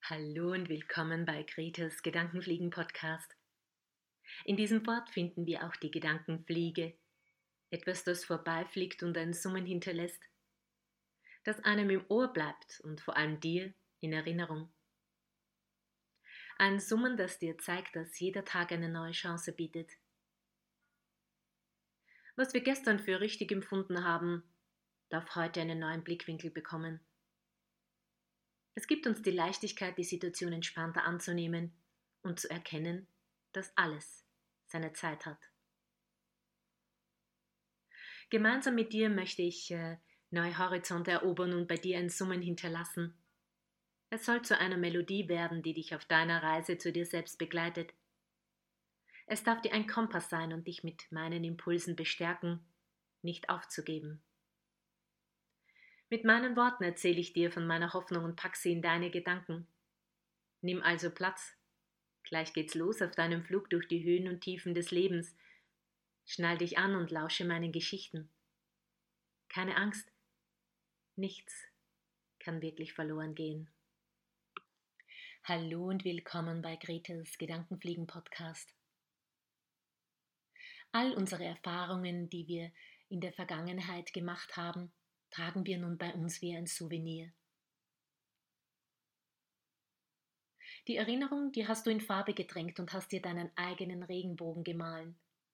Hallo und willkommen bei Gretes Gedankenfliegen-Podcast. In diesem Wort finden wir auch die Gedankenfliege, etwas, das vorbeifliegt und ein Summen hinterlässt, das einem im Ohr bleibt und vor allem dir in Erinnerung. Ein Summen, das dir zeigt, dass jeder Tag eine neue Chance bietet. Was wir gestern für richtig empfunden haben, darf heute einen neuen Blickwinkel bekommen. Es gibt uns die Leichtigkeit, die Situation entspannter anzunehmen und zu erkennen, dass alles seine Zeit hat. Gemeinsam mit dir möchte ich neue Horizonte erobern und bei dir ein Summen hinterlassen. Es soll zu einer Melodie werden, die dich auf deiner Reise zu dir selbst begleitet. Es darf dir ein Kompass sein und dich mit meinen Impulsen bestärken, nicht aufzugeben. Mit meinen Worten erzähle ich dir von meiner Hoffnung und pack sie in deine Gedanken. Nimm also Platz. Gleich geht's los auf deinem Flug durch die Höhen und Tiefen des Lebens. Schnall dich an und lausche meinen Geschichten. Keine Angst, nichts kann wirklich verloren gehen. Hallo und willkommen bei Gretes Gedankenfliegen-Podcast. All unsere Erfahrungen, die wir in der Vergangenheit gemacht haben, tragen wir nun bei uns wie ein Souvenir. Die Erinnerung, die hast du in Farbe getränkt und hast dir deinen eigenen Regenbogen gemahlen.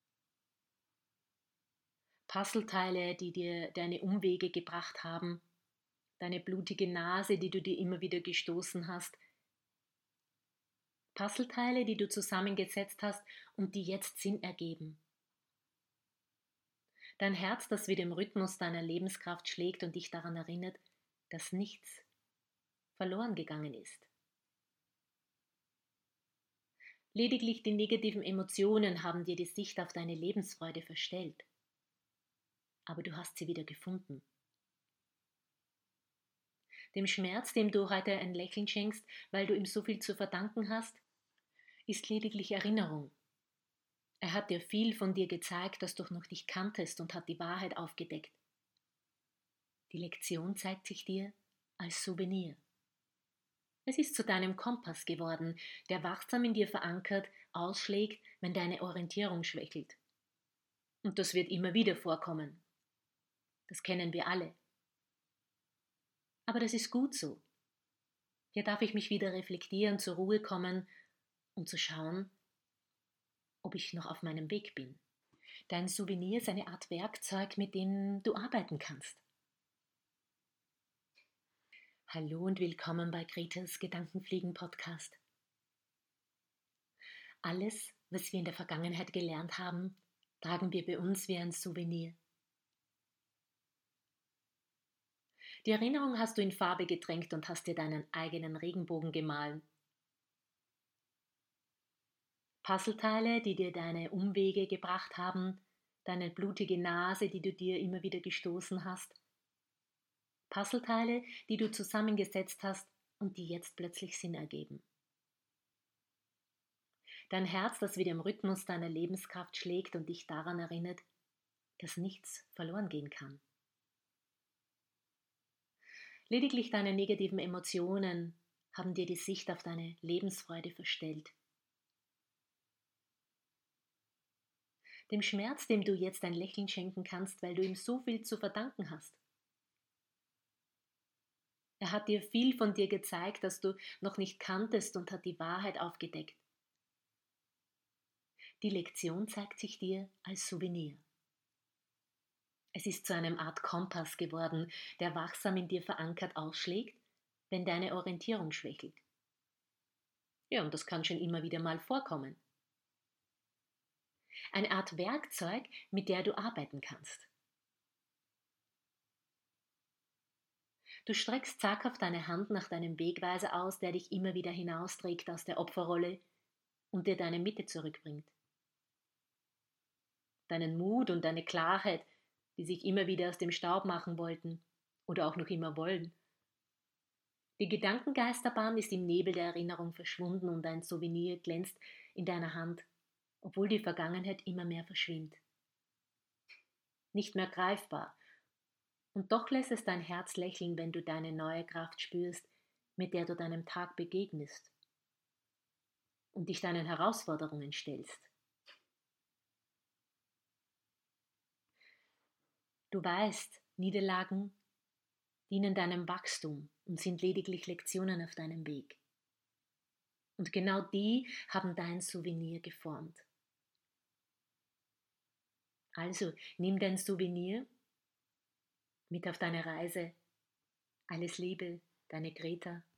Puzzleteile, die dir deine Umwege gebracht haben, deine blutige Nase, die du dir immer wieder gestoßen hast, Puzzleteile, die du zusammengesetzt hast und die jetzt Sinn ergeben. Dein Herz, das wie dem Rhythmus deiner Lebenskraft schlägt und dich daran erinnert, dass nichts verloren gegangen ist. Lediglich die negativen Emotionen haben dir die Sicht auf deine Lebensfreude verstellt. Aber du hast sie wieder gefunden. Dem Schmerz, dem du heute ein Lächeln schenkst, weil du ihm so viel zu verdanken hast, ist lediglich Erinnerung. Er hat dir viel von dir gezeigt, das du noch nicht kanntest und hat die Wahrheit aufgedeckt. Die Lektion zeigt sich dir als Souvenir. Es ist zu deinem Kompass geworden, der wachsam in dir verankert, ausschlägt, wenn deine Orientierung schwächelt. Und das wird immer wieder vorkommen. Das kennen wir alle. Aber das ist gut so. Hier darf ich mich wieder reflektieren, zur Ruhe kommen und zu schauen, ob ich noch auf meinem Weg bin. Dein Souvenir ist eine Art Werkzeug, mit dem du arbeiten kannst. Hallo und willkommen bei Gretes Gedankenfliegen-Podcast. Alles, was wir in der Vergangenheit gelernt haben, tragen wir bei uns wie ein Souvenir. Die Erinnerung hast du in Farbe getränkt und hast dir deinen eigenen Regenbogen gemahlen. Puzzleteile, die dir deine Umwege gebracht haben, deine blutige Nase, die du dir immer wieder gestoßen hast. Puzzleteile, die du zusammengesetzt hast und die jetzt plötzlich Sinn ergeben. Dein Herz, das wie dem Rhythmus deiner Lebenskraft schlägt und dich daran erinnert, dass nichts verloren gehen kann. Lediglich deine negativen Emotionen haben dir die Sicht auf deine Lebensfreude verstellt. Dem Schmerz, dem du jetzt ein Lächeln schenken kannst, weil du ihm so viel zu verdanken hast. Er hat dir viel von dir gezeigt, das du noch nicht kanntest und hat die Wahrheit aufgedeckt. Die Lektion zeigt sich dir als Souvenir. Es ist zu einem Art Kompass geworden, der wachsam in dir verankert ausschlägt, wenn deine Orientierung schwächelt. Ja, und das kann schon immer wieder mal vorkommen. Eine Art Werkzeug, mit der du arbeiten kannst. Du streckst zaghaft deine Hand nach deinem Wegweiser aus, der dich immer wieder hinausträgt aus der Opferrolle und dir deine Mitte zurückbringt. Deinen Mut und deine Klarheit, die sich immer wieder aus dem Staub machen wollten oder auch noch immer wollen. Die Gedankengeisterbahn ist im Nebel der Erinnerung verschwunden und ein Souvenir glänzt in deiner Hand, obwohl die Vergangenheit immer mehr verschwimmt. Nicht mehr greifbar. Und doch lässt es dein Herz lächeln, wenn du deine neue Kraft spürst, mit der du deinem Tag begegnest und dich deinen Herausforderungen stellst. Du weißt, Niederlagen dienen deinem Wachstum und sind lediglich Lektionen auf deinem Weg. Und genau die haben dein Souvenir geformt. Also nimm dein Souvenir mit auf deine Reise. Alles Liebe, deine Greta.